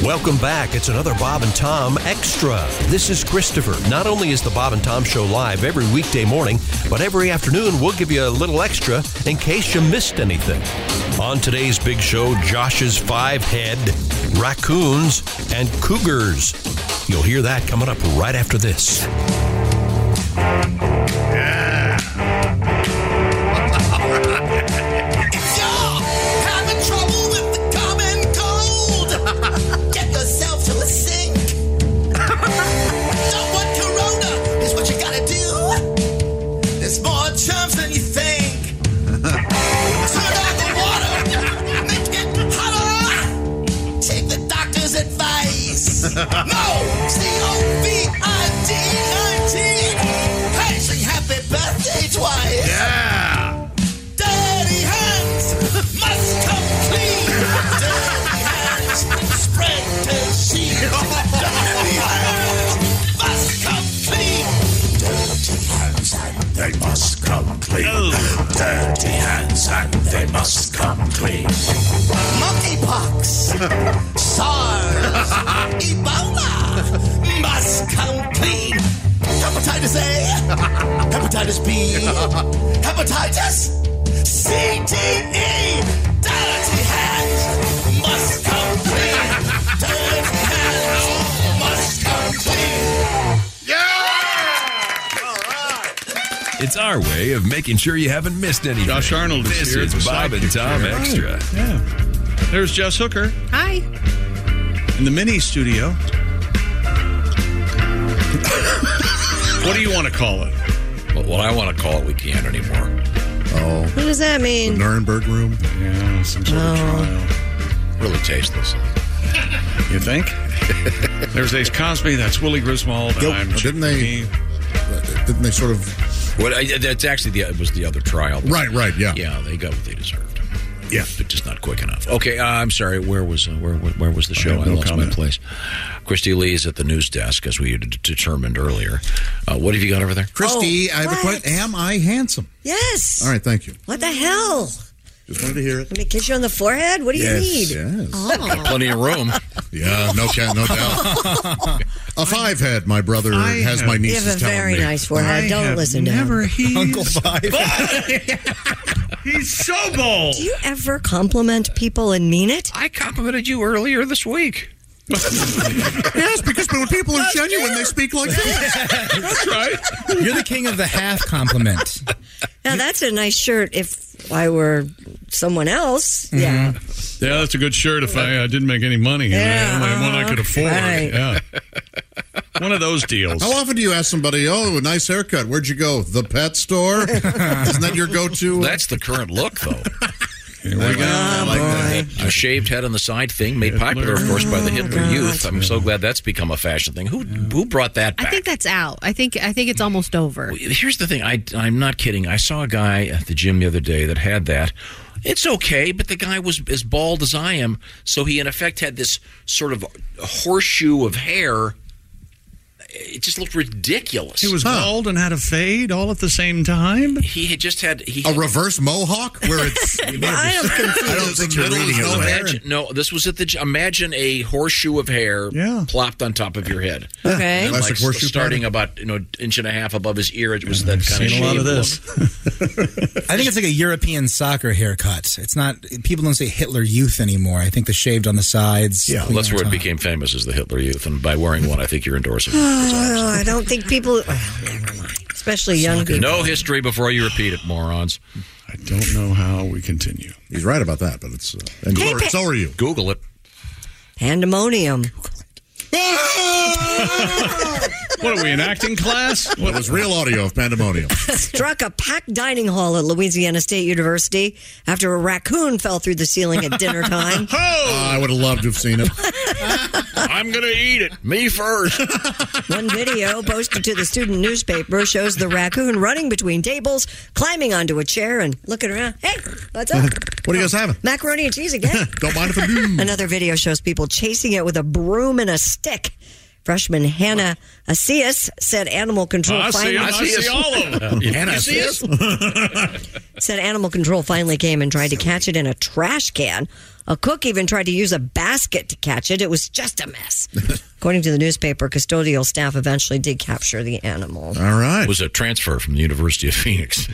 Welcome back. It's another Bob and Tom Extra. This is Christopher. Not only is the Bob and Tom Show live every weekday morning, but every afternoon we'll give you a little extra in case you missed anything. On today's big show, Josh's 5-head, raccoons, and cougars. You'll hear that coming up right after this. If you're having trouble with the common cold, get yourself to a sink. Don't want corona is what you gotta do. There's more germs than you think. Turn on the water, make it hotter. Take the doctor's advice. No, COVID-19. Hey, sing happy birthday twice. Yeah. Dirty hands must come clean. Dirty hands spread disease. Dirty hands must come clean. Dirty hands and they must come clean. Dirty hands and they must come clean. Monkeypox, SARS, Ebola must come clean. Hepatitis A, Hepatitis B, Hepatitis C, D, E. Dirty hands must come clean. Dirty hands must come clean. It's our way of making sure you haven't missed anything. Josh Arnold is This here. is Bob and Tom Extra. Yeah. There's Jess Hooker Hi. in the mini studio. What do you want to call it? Well, what I want to call it, we can't anymore. Oh, What does that mean? Nuremberg room. Yeah, some sort of trial. Really tasteless. You think? There's Ace Cosby. That's Willie Griswold. Yo, I'm didn't they sort of... That's actually it was the other trial. Right, yeah. Yeah, they got what they deserved. Yeah. But just not quick enough. Okay, I'm sorry. Where was the show? have no I lost comment. my place. Christy Lee is at the news desk, as we determined earlier. What have you got over there? Christy, I have a what? question. Am I handsome? Yes. All right, thank you. What the hell? Just wanted to hear it. Let me kiss you on the forehead? What do you need? Yes. Plenty of room. Yeah, no doubt. A 5-head, my brother has my You nieces have a telling very me. nice forehead. Don't listen to him. Uncle Five. He's so bold. Do you ever compliment people and mean it? I complimented you earlier this week. Yes, because when people are genuine, they speak like this. That's right. You're the king of the half compliment. Now, that's a nice shirt if I were someone else. Yeah. Yeah, that's a good shirt if I didn't make any money. Yeah, One I could afford. right. Yeah. One of those deals. How often do you ask somebody, oh, a nice haircut, where'd you go? The pet store? Isn't that your go-to? That's the current look, though. Here we go. I like that. A shaved head on the side thing made popular, of course, by the Hitler Youth. I'm so glad that's become a fashion thing. Who brought that back? I think that's out. I think it's almost over. Here's the thing. I'm not kidding. I saw a guy at the gym the other day that had that. It's okay, but the guy was as bald as I am, so he in effect had this sort of horseshoe of hair. It just looked ridiculous. He was bald and had a fade all at the same time. He had just had a reverse mohawk where it's. I am confused. I don't think you're reading it. No, this was at the. Imagine a horseshoe of hair plopped on top of your head. Okay. And Classic horseshoe starting pattern. about inch and a half above his ear. It was that kind of Seen a lot of shaved this. look. I think it's like a European soccer haircut. It's not. People don't say Hitler Youth anymore. I think the shaved on the sides. Yeah. Well, that's where it became famous as the Hitler Youth, and by wearing one, I think you're endorsing it. Oh, I don't think people, never mind. Especially young people. No history before you repeat it, morons. I don't know how we continue. He's right about that, but it's. And so are you. Google it. Pandemonium. What are we, in acting class? What was real audio of Pandemonium? Struck a packed dining hall at Louisiana State University after a raccoon fell through the ceiling at dinner time. I would have loved to have seen it. I'm going to eat it. Me first. One video posted to the student newspaper shows the raccoon running between tables, climbing onto a chair, and looking around. Hey, what's up? What are you guys having? Macaroni and cheese again. Don't mind if I do. Another video shows people chasing it with a broom and a stick. Freshman Hannah Asias said animal control I see all of them. Hannah, see us? said animal control finally came and tried to catch it in a trash can. A cook even tried to use a basket to catch it. It was just a mess. According to the newspaper, custodial staff eventually did capture the animal. All right. It was a transfer from the University of Phoenix.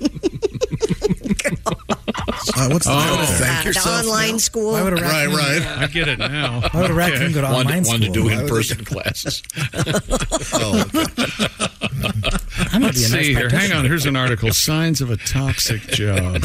What's the Thank The yourself online now. school. Why would a Right, raccoon, right. I get it now. Why would a raccoon go to online Wanted to school? do in-person classes. Oh, I'm gonna Let's be a nice see here. Hang practitioner. on. Here's an article. Signs of a toxic job.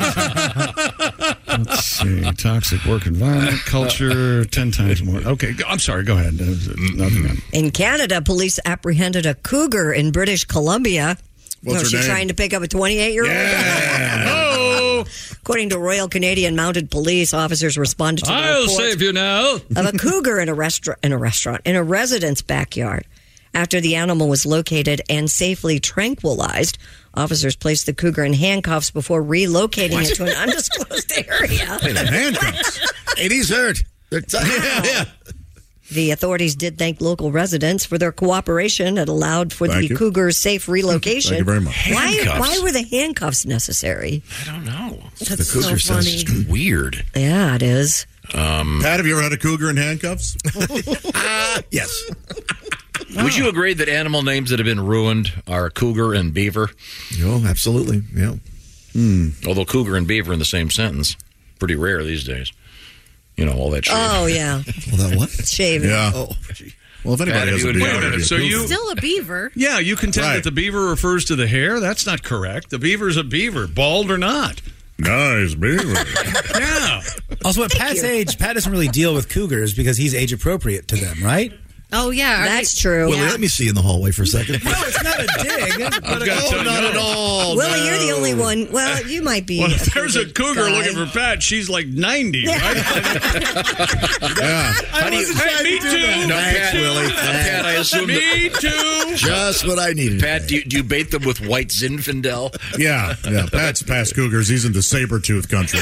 Let's see. Toxic work environment, culture, 10 times more. Okay. I'm sorry. Go ahead. Nothing. In Canada, police apprehended a cougar in British Columbia. What's her she name? trying to pick up a 28-year-old? Oh, According to Royal Canadian Mounted Police, officers responded to the I'll report save you now. of a cougar in a resident's backyard. After the animal was located and safely tranquilized, officers placed the cougar in handcuffs before relocating it to an undisclosed area. handcuffs. 80s hurt. Yeah. The authorities did thank local residents for their cooperation. It allowed for Thank the you. cougar's safe relocation. Thank you very much. Handcuffs? Why were the handcuffs necessary? I don't know. That's so cougar says funny. Weird. Yeah, it is. Pat, have you ever had a cougar in handcuffs? Yes. Would you agree that animal names that have been ruined are cougar and beaver? Oh, absolutely. Yeah. Although cougar and beaver in the same sentence, pretty rare these days. You know, all that shit. Oh, yeah. Well, that what? Shaving. Yeah. Oh, Well, if anybody Pat, has if a you would- beaver, Wait a minute, it'd be a so cougar. you- Still a beaver. Yeah, you contend Right. that the beaver refers to the hair? That's not correct. The beaver's a beaver, bald or not. Nice beaver. Yeah. Also, at Pat's age, Pat doesn't really deal with cougars because he's age appropriate to them, right? Oh, yeah. That's true. Willie, let me see you in the hallway for a second. No, it's not a dig. I've got Oh, to not know. at all. Willie, no. you're the only one. Well, you might be. Well, if there's a cougar guy. looking for Pat, she's like 90, right? Yeah. Hey, me too. No, Pat, Willie. Pat, I assume that, Me too. Just what I needed. Pat, do you bait them with white Zinfandel? Yeah. Pat's past cougars. He's into saber-tooth country.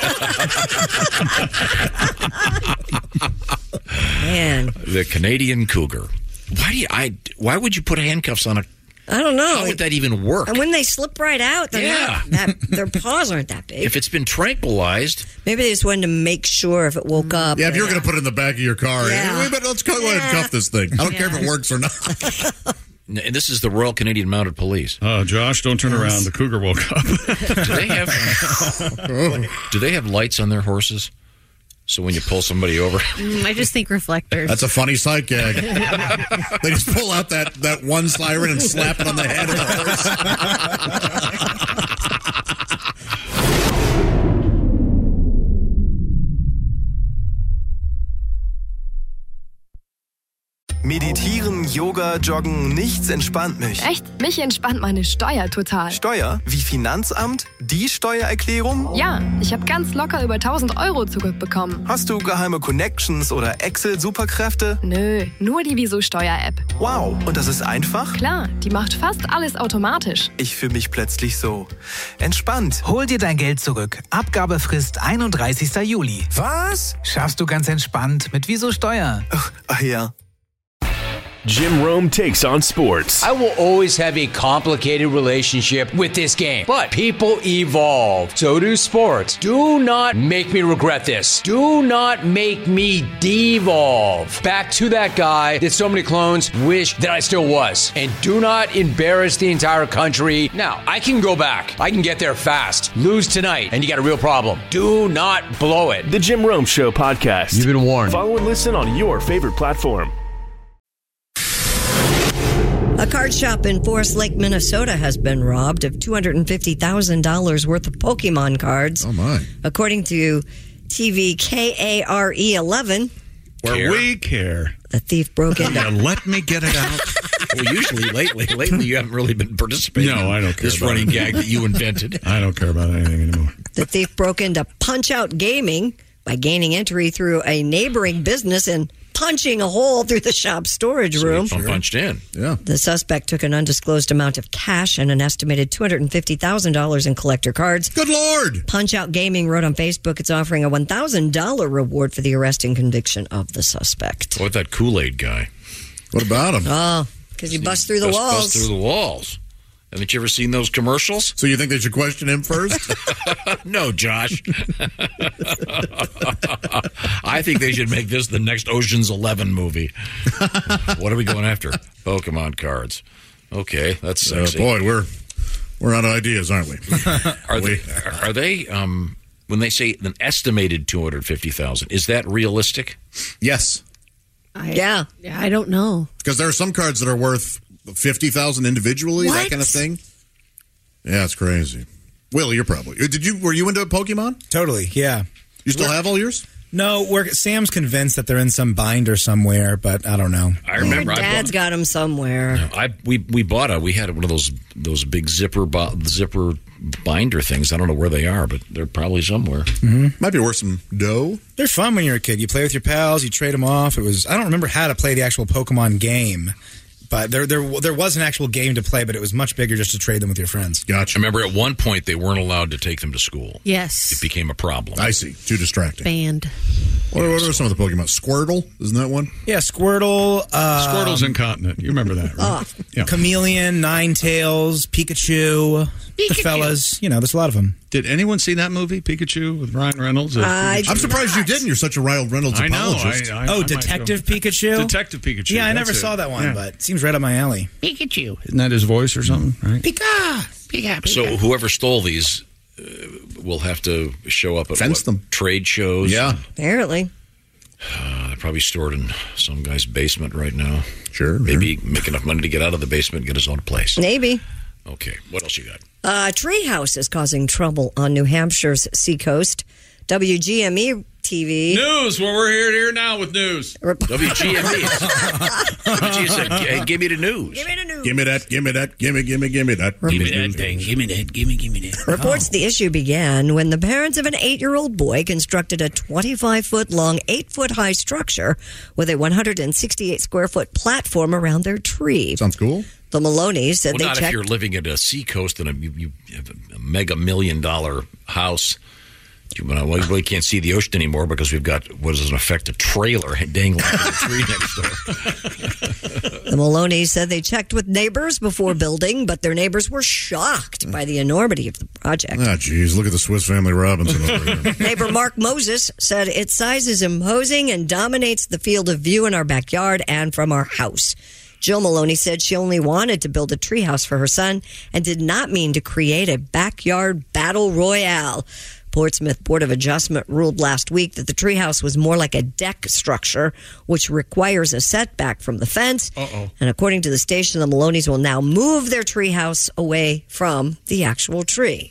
Man, The Canadian cougar. Why would you put handcuffs on a? I don't know. How would that even work? And when they slip right out, they're Yeah. not their paws aren't that big. If it's been tranquilized, Maybe they just wanted to make sure if it woke up. Yeah, if you're going to put it in the back of your car, Yeah. hey, but let's go ahead and cuff this thing. I don't care if it works or not. and this is the Royal Canadian Mounted Police. Oh, Josh, don't turn around. The cougar woke up. Do they have lights on their horses? So when you pull somebody over, I just think reflectors. That's a funny sight gag. They just pull out that one siren and slap it on the head of the horse. Meditieren, Yoga, Joggen, nichts entspannt mich. Echt? Mich entspannt meine Steuer total. Steuer? Wie Finanzamt? Die Steuererklärung? Ja, ich habe ganz locker über 1.000 Euro zurückbekommen. Hast du geheime Connections oder Excel-Superkräfte? Nö, nur die Wieso-Steuer-App. Wow, und das ist einfach? Klar, die macht fast alles automatisch. Ich fühle mich plötzlich so entspannt. Hol dir dein Geld zurück. Abgabefrist 31. Juli. Was? Schaffst du ganz entspannt mit Wieso Steuer. Ach ja. Jim Rome takes on sports. I will always have a complicated relationship with this game, but people evolve. So do sports. Do not make me regret this. Do not make me devolve back to that guy that so many clones wish that I still was. And do not embarrass the entire country. Now, I can go back. I can get there fast. Lose tonight, and you got a real problem. Do not blow it. The Jim Rome Show podcast. You've been warned. Follow and listen on your favorite platform. A card shop in Forest Lake, Minnesota has been robbed of $250,000 worth of Pokemon cards. Oh, my. According to TV KARE 11, Where we care. the thief broke into... Now let me get it out. well, usually lately you haven't really been participating. No, I don't care This about running it. gag that you invented. I don't care about anything anymore. The thief broke into Punch-Out Gaming by gaining entry through a neighboring business and punching a hole through the shop's storage room. Punched in. Yeah. The suspect took an undisclosed amount of cash and an estimated $250,000 in collector cards. Good Lord. Punch-Out Gaming wrote on Facebook it's offering a $1,000 reward for the arrest and conviction of the suspect. What that Kool-Aid guy? What about them? Oh, because you bust through the walls. Bust through the walls. Haven't you ever seen those commercials? So you think they should question him first? No, Josh. I think they should make this the next Ocean's 11 movie. What are we going after? Pokemon cards. Okay, that's sexy. Boy, we're out of ideas, aren't we? Are they when they say an estimated 250,000, is that realistic? Yes. Yeah, I don't know. Because there are some cards that are worth 50,000 individually, that kind of thing. Yeah, it's crazy. Will, you're probably. Were you into Pokemon? Totally, yeah. You still have all yours? No, Sam's convinced that they're in some binder somewhere, but I don't know. I remember Your dad's got them somewhere. We had one of those big zipper binder things. I don't know where they are, but they're probably somewhere. Mm-hmm. Might be worth some dough. They're fun when you're a kid. You play with your pals, you trade them off. I don't remember how to play the actual Pokemon game. But there was an actual game to play, but it was much bigger just to trade them with your friends. Gotcha. I remember at one point they weren't allowed to take them to school. Yes. It became a problem. I see. Too distracting. Banned. What are some of the Pokemon? Squirtle? Isn't that one? Yeah, Squirtle. Squirtle's incontinent. You remember that, right? Yeah. Chameleon, Ninetales, Pikachu. The fellas. There's a lot of them. Did anyone see that movie, Pikachu, with Ryan Reynolds? I'm surprised you didn't. You're such a Ryan Reynolds apologist. Detective Pikachu? Detective Pikachu. Yeah, I that's never it. saw that one, Yeah. but it seems right up my alley. Pikachu. Isn't that his voice or something? Right? Pika. So whoever stole these will have to show up at trade shows. Yeah. Apparently. They're probably stored in some guy's basement right now. Sure. Maybe make enough money to get out of the basement and get his own place. Maybe. Okay. What else you got? Treehouse is causing trouble on New Hampshire's seacoast. WGME TV. News. Well, we're here now with news. WGME. WGME said, hey, give me the news. Give me the news. Give me that. Give me that. Give me that. Give me that thing. Give me that. Give me that. Reports the issue began when the parents of an 8-year-old boy constructed a 25-foot-long, 8-foot-high structure with a 168-square-foot platform around their tree. Sounds cool. The Maloney's said they not checked. if you're living at a seacoast and you have a mega $1 million house. We can't see the ocean anymore because we've got, what is in effect, a trailer dangling from the tree next door. The Maloney's said they checked with neighbors before building, but their neighbors were shocked by the enormity of the project. Ah, geez, look at the Swiss Family Robinson over here. Neighbor Mark Moses said its size is imposing and dominates the field of view in our backyard and from our house. Jill Maloney said she only wanted to build a treehouse for her son and did not mean to create a backyard battle royale. Portsmouth Board of Adjustment ruled last week that the treehouse was more like a deck structure, which requires a setback from the fence. And according to the station, the Maloney's will now move their treehouse away from the actual tree.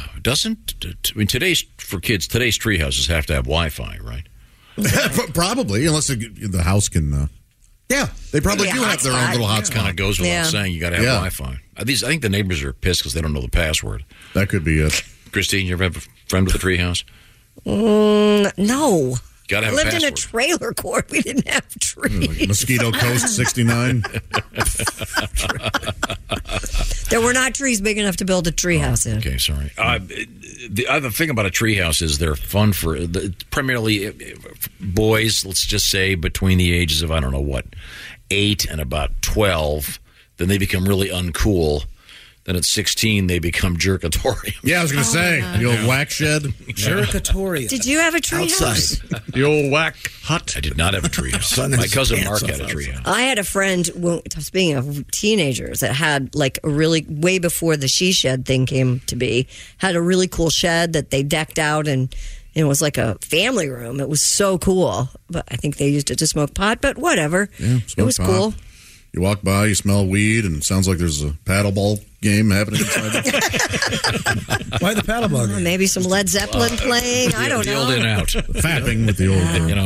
Today's treehouses have to have Wi-Fi, right? Probably, unless the house can... yeah, they probably do have their own little hotspot. Kind of goes without saying you got to have Wi-Fi. I think the neighbors are pissed because they don't know the password. That could be it. Christine, you ever have a friend with a treehouse? No. Got to have I lived a in a password. trailer court. We didn't have trees. Mosquito Coast 69. There were not trees big enough to build a treehouse in. Okay, sorry. The other thing about a treehouse is they're fun for primarily boys, let's just say between the ages of, 8 and about 12. Then they become really uncool. Then at 16, they become jerkatorium. Yeah, I was going to say, the old whack shed. Jerkatorium. Did you have a treehouse? The old whack hut. I did not have a treehouse. My cousin Mark had a treehouse. I had a friend, speaking of teenagers, that had like a really, way before the she shed thing came to be, had a really cool shed that they decked out and it was like a family room. It was so cool. But I think they used it to smoke pot, but whatever. Yeah, it was cool. You walk by, you smell weed, and it sounds like there's a paddleball game happening inside it. Why the paddleball game? Maybe some Led Zeppelin playing. I don't know. The old in out. Fapping with the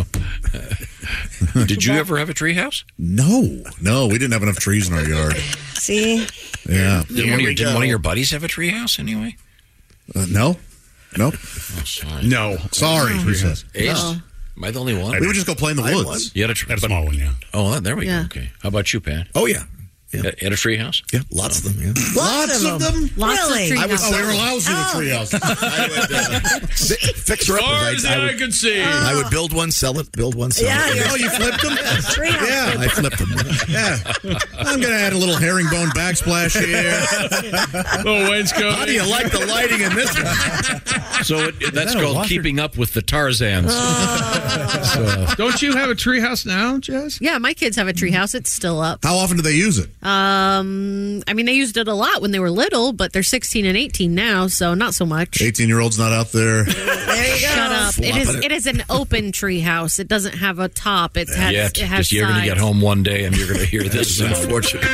old, Did you ever have a treehouse? No, we didn't have enough trees in our yard. See? Yeah. Did one of your buddies have a treehouse anyway? No. Oh, sorry. No. Sorry. He says. Ace? Am I the only one? We would just go play in the woods. You had a small one, yeah. Oh, there we Yeah. go. Okay. How about you, Pat? Oh, yeah. In a treehouse? Yeah, lots of them. Yeah. Lots of them? Really? I would say we were lousy in the treehouse. I would fix her up. As I could see. I would build one, sell it, build one, sell it. Oh, you flipped them? Yeah, I flipped them. Yeah. I'm going to add a little herringbone backsplash here. Little wainscot. How do you like the lighting in this one? So that's called keeping up with the Tarzans. Don't you have a treehouse now, Jess? Yeah, my kids have a treehouse. It's still up. How often do they use it? I mean, they used it a lot when they were little, but they're 16 and 18 now, so not so much. 18-year-old's not out there. There you go. Shut up. It is an open treehouse. It doesn't have a top. It has you're going to get home one day and you're going to hear this. Unfortunately,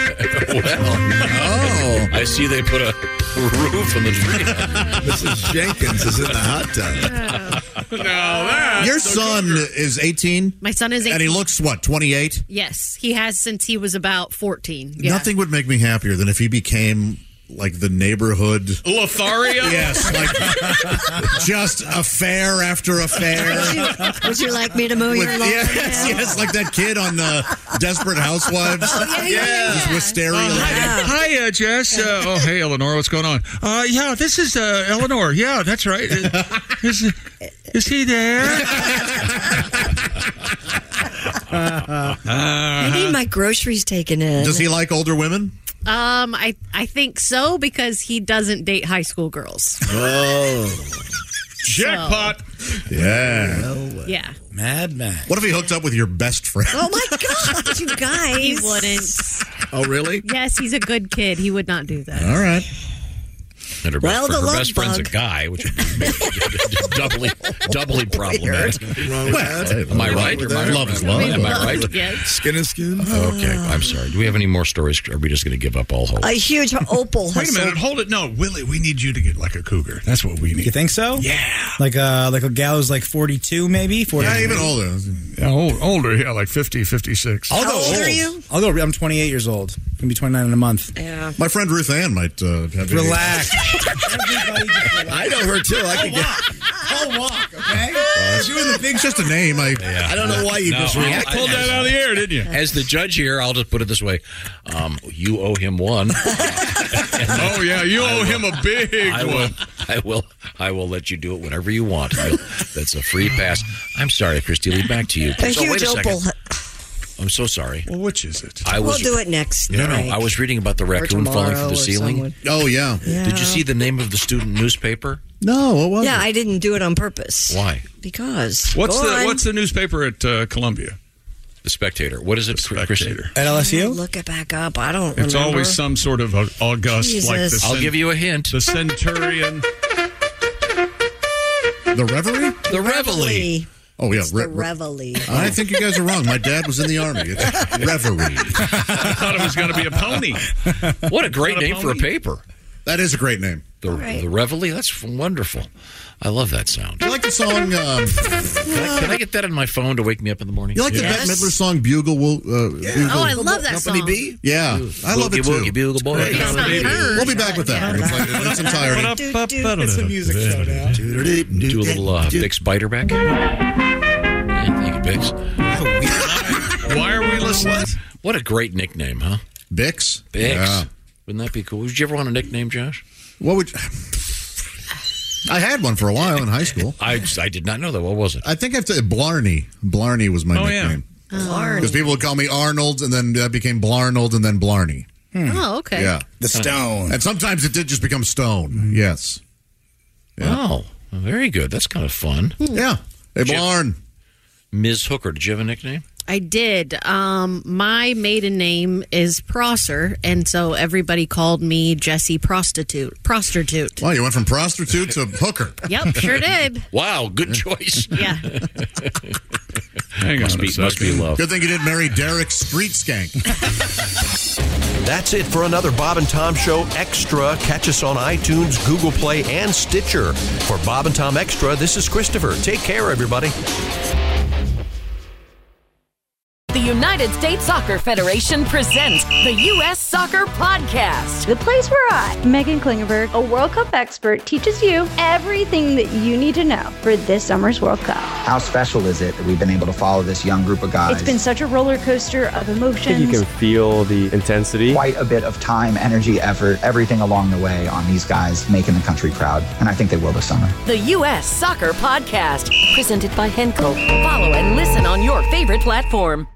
I see they put a roof on the tree. Mrs. Jenkins is in the hot tub. Your son is 18? My son is 18. And he looks, 28? Yes, he has since he was about 14. Yeah. Nothing would make me happier than if he became like the neighborhood Lothario? Yes, like just affair after affair. Would you like me to mow your lawn? Yes, like that kid on Desperate Housewives. Oh, yeah. Just wisteria. Hi, Jess. Hey, Eleanor. What's going on? Yeah, this is Eleanor. Yeah, that's right. Is he there? I need my groceries taken in. Does he like older women? I think so because he doesn't date high school girls. Oh. Jackpot. Yeah. Yeah. Mad. What if he hooked up with your best friend? Oh, my God, you guys. He wouldn't. Oh, really? Yes, he's a good kid. He would not do that. All right. And her Well, her the love best friend's a bug. guy, which would be doubly problematic. Well, Am I right? love is love. Am I right? Yes. Skin is skin. Okay, I'm sorry. Do we have any more stories? Or are we just going to give up all hope? A huge opal Wait has a minute. sold. Hold it. No, Willie, we need you to get like a cougar. That's what we need. You think so? Yeah. Like a gal who's like 42, maybe? 40. Yeah, even older. Yeah, older. Yeah, like 50, 56. I'll go How old old. are you? I'll go. I'm 28 years old. I'm gonna be 29 in a month. Yeah. My friend Ruth Ann might have Relax. I know her too. I can get. I'll walk, okay? It's just a name. I don't know why you just react. Pulled that out of the air, didn't you? As the judge here, I'll just put it this way: you owe him one. Oh yeah, you owe him a big one. I will let you do it whenever you want. That's a free pass. I'm sorry, Christy Lee. Back to you. A So, wait huge a second. opal. I'm so sorry. Well, which is it? We'll do it next. No, night. I was reading about the raccoon falling through the ceiling. Oh, yeah. Did you see the name of the student newspaper? No, what was it? Yeah, I didn't do it on purpose. Why? Because. What's Go on. what's the newspaper at Columbia? The Spectator. What is it? Spectator. At LSU? Look it back up. I don't It's remember. always some sort of august, Jesus. like the. I'll give you a hint. The Centurion. The Reverie? The Reveille. Oh, yeah. It's the Reveille. I think you guys are wrong. My dad was in the Army. It's Reverie. I thought it was going to be a pony. What a great Not a name for a pony. paper. That is a great name. The Reveille. That's wonderful. I love that sound. Do you like the song? Can I get that on my phone to wake me up in the morning? You like the Bette Midler song "Bugle"? Bugle? Oh, I love that Company song. B? Yeah, I love it too. Boogie, bugle boy. It's not her. We'll be back with that in its entirety. It's a music show now. Do a little Bix Beiderbecke. Yeah, thank you, Bix. Why are we listening? What a great nickname, huh? Bix. Bix. Yeah. Wouldn't that be cool? Would you ever want a nickname, Josh? What would? I had one for a while in high school. I did not know that. What was it? I think I have to Blarney. Blarney was my nickname. Because people would call me Arnold, and then that became Blarnold, and then Blarney. Oh, okay. Yeah. The Stone. And sometimes it did just become Stone. Yes. Yeah. Oh, very good. That's kind of fun. Yeah. Hey, Blarn. Ms. Hooker, did you have a nickname? I did. My maiden name is Prosser, and so everybody called me Jessie Prostitute. Well, you went from prostitute to hooker. Yep, sure did. Wow, good choice. Yeah. Hang on Must be love. Good thing you didn't marry Derek Street Skank. That's it for another Bob and Tom Show Extra. Catch us on iTunes, Google Play, and Stitcher. For Bob and Tom Extra, this is Christopher. Take care, everybody. The United States Soccer Federation presents the U.S. Soccer Podcast. The place where I, Megan Klingenberg, a World Cup expert, teaches you everything that you need to know for this summer's World Cup. How special is it that we've been able to follow this young group of guys? It's been such a roller coaster of emotions. I think you can feel the intensity. Quite a bit of time, energy, effort, everything along the way on these guys making the country proud. And I think they will this summer. The U.S. Soccer Podcast, presented by Henkel. Follow and listen on your favorite platform.